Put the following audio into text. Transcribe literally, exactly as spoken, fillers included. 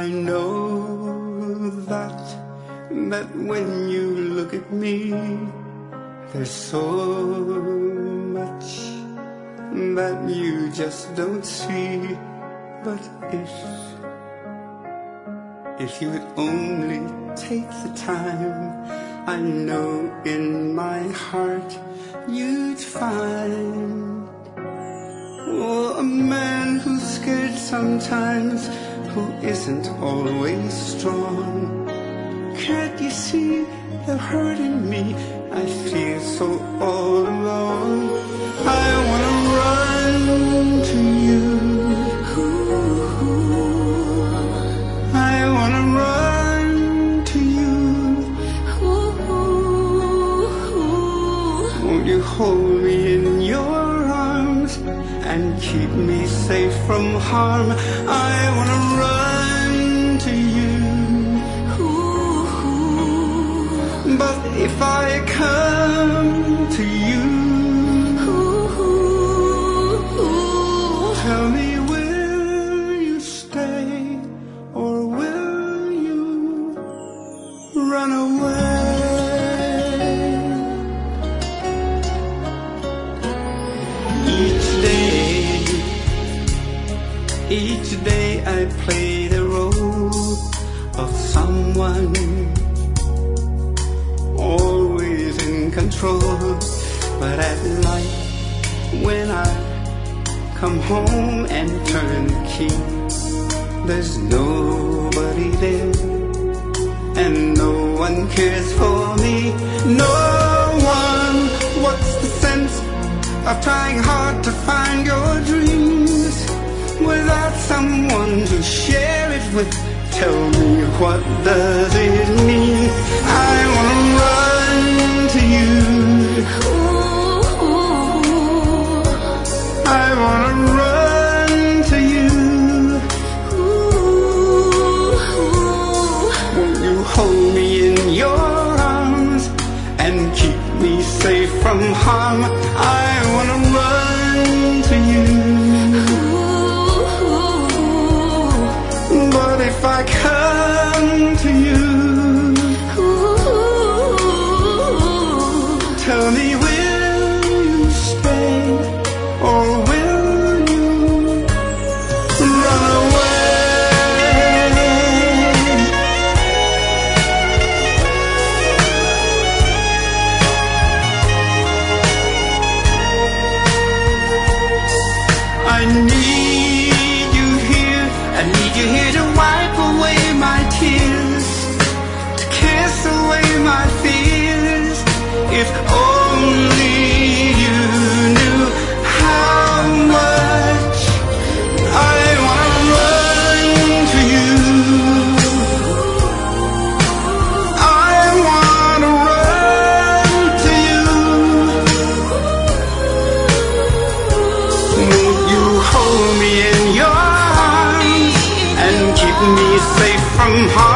I know that, that when you look at me, there's so much that you just don't see. But if, if you would only take the time, I know in my heart you'd find, oh, a man who's scared sometimes, who isn't always strong. Can't you see the hurt in me? I feel so all alone. I wanna run to you. I wanna run to you. Won't you hold me in your arms and keep me safe from harm? I wanna run to you. But if I come to you, tell me, will you stay or will you run away? Each day, each day I play the role of someone always in control. But at night, when I come home and turn the key, there's nobody there, and no one cares for me. No one. What's the sense of trying hard to find your dreams without someone to share it with? Tell me, what does it mean? I wanna run to you. I wanna run to you. Won't you hold me in your arms and keep me safe from harm? I wanna run to you. But if I come to you, tell me, will you stay or will you run away? I need you here, I need you here to wipe away my tears, to kiss away my fears. If only you knew how much I wanna run to you. I wanna run to you. Won't you hold me in your arms and keep me safe from harm?